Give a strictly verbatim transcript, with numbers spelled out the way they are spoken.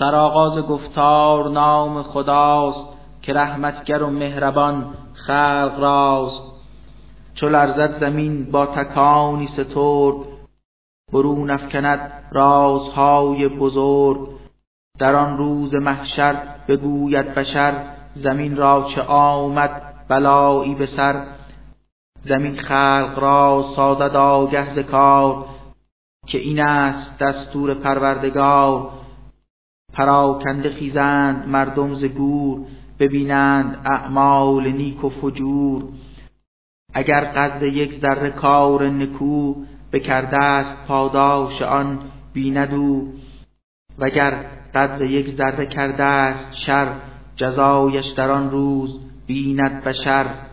سرآغاز گفتار نام خداست، که رحمتگر و مهربان خلق راست. چو لرزد زمین با تکانی سترگ، برون افکند رازهای بزرگ. در آن روز محشر بگوید بشر، زمین را چه آمد بلایی به سر. زمین خلق را سازد آگه ز کار، که این است دستور پروردگار. پراکنده خیزند مردم ز گور، ببینند اعمال نیک و فجور. اگر قد یک ذره کار نکو، بکرده است پاداش آن بیند او. وگر قد یک ذره کرده است شر، جزایش در آن روز بیند بشر.